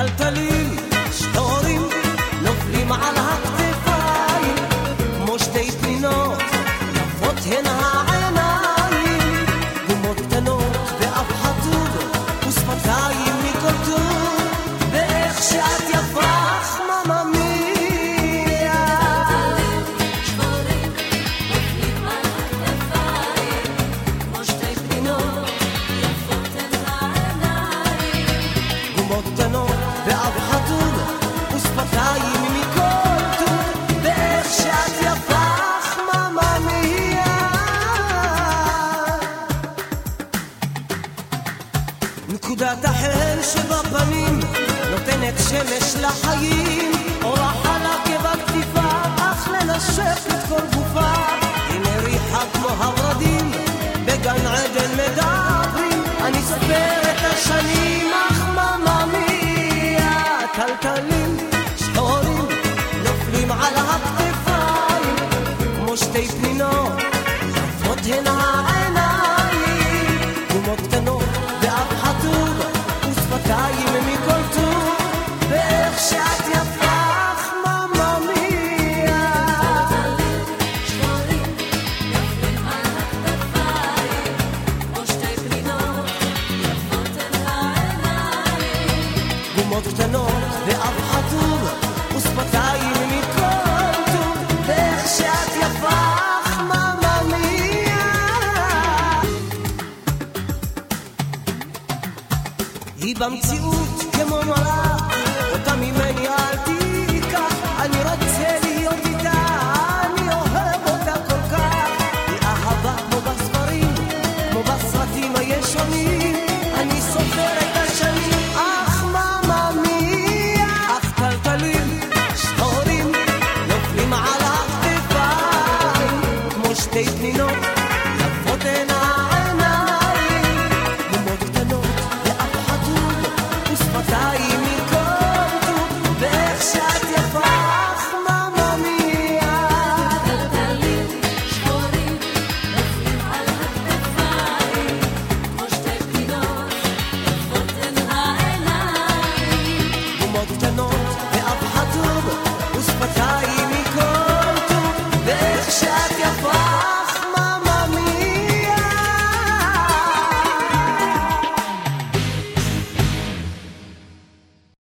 טלטלים שחורים נופלים על הכתפיים כמו שתי פנינות יפות הן העיניים גומות קטנות ואף חתול ושפתיים מכל טוב ואיך שאת יפה חממה מיה טלטלים שחורים נופלים על הכתפיים כמו שתי פנינות יפות הן העיניים גומות קטנות ואף חתול ושפתיים מכל טוב ואיך שאת יפה חממה מיה נקודת החן שבפנים נותנת שמש לחיים אורה חלקה בכתיפה אך לנשף את כל גופה היא מריחה כמו הורדים בגן עדן מדברים אני סופר את השנים אך חממה מיה טלטלים שחורים נופלים על הכתפיים כמו שתי פנינות יפות הן העיניים גומות קטנות ואף חתול ושפתיים מכל טוב ואיך שאת יפה חממה מיה טלטלים שחורים נופלים על הכתפיים כמו שתי פנינות יפות הן העיניים גומות קטנות ואף חתול ושפתיים מכל טוב ואיך שאת יפה חממה מיה היא במציאות כמו מראה אותה ממני אל תיקח אני רוצה להיות איתה אני אוהב אותה כל כך היא אהבה כמו בספרים כמו בסרטים הישנים אני סופר את השנים אך חממה מיה אך טלטלים שחורים נופלים על הכתפיים כמו שתי פנינות